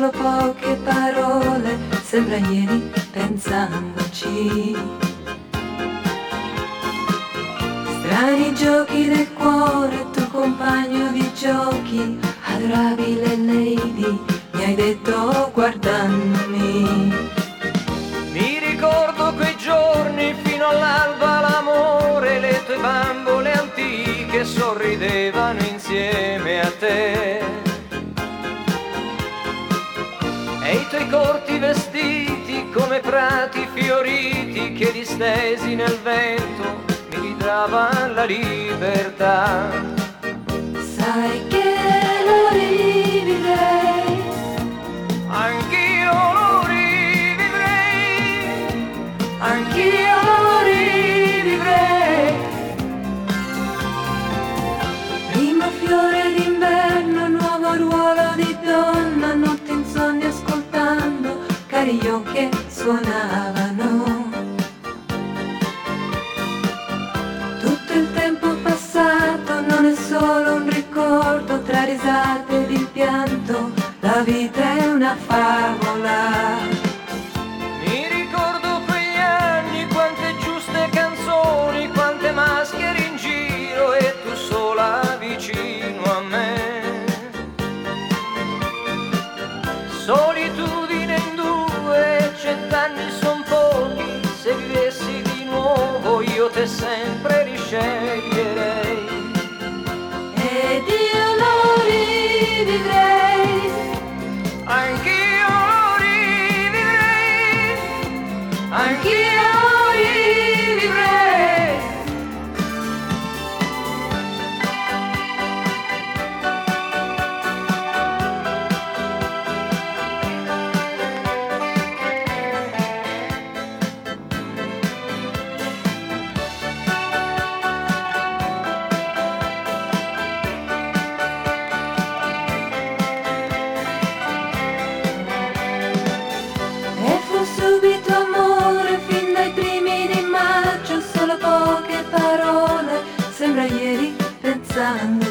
solo poche parole, sembra ieri pensandoci. Strani giochi del cuore, tuo compagno di giochi, adorabile lady, mi hai detto guardandomi. Mi ricordo quei giorni fino all'alba, l'amore, le tue bambole antiche sorridevano insieme a te. E i tuoi corti vestiti come prati fioriti che distesi nel vento mi ridavan la libertà. Sai che lo rivivrei, Anch'io lo rivivrei, anch'io lo rivivrei. Primo fiore d'inverno, nuovo ruolo di donna, notte insonni ascoltando carillon che suonavano. Tutto il tempo passato non è solo un ricordo tra risate ed il pianto, la vita è una favola. Mi ricordo quegli anni, quante giuste canzoni, quante maschere in giro e tu sola vicino a me. Solitudine in due, 100 anni son pochi, se vivessi di nuovo io te sempre risceglierei. Ed io lo rivivrei, Anch'io lo rivivrei, anch'io lo rivivrei. E fu subito amore fin dai primi di maggio, solo poche parole, sembra ieri pensando